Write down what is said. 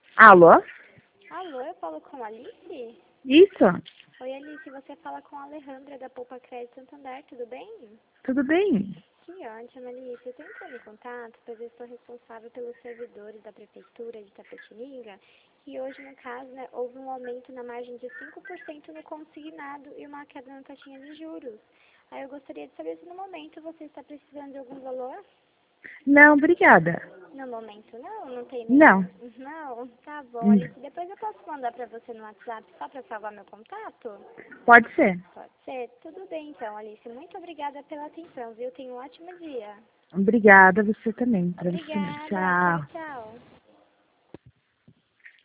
Alô? Alô, eu falo com a Alice? Isso? Oi, Alice, você fala com a Alejandra da Poupa Crédito Santander, tudo bem? Tudo bem? Que ótimo, Alice. Eu estou entrando em contato, pois eu estou responsável pelos servidores da Prefeitura de Tapetininga, e hoje, no caso, né, houve um aumento na margem de 5% no consignado e uma queda na taxinha de juros. Aí eu gostaria de saber se no momento você está precisando de algum valor? Não, obrigada. No momento não tem Não. nenhum. Não, tá bom, Hum, Alice. Depois eu posso mandar pra você no WhatsApp só pra salvar meu contato? Pode ser. Pode ser? Tudo bem então, Alice. Muito obrigada pela atenção, viu? Tenha um ótimo dia. Obrigada, você também. Pra você também. Obrigada. Tchau, Tchau. tchau.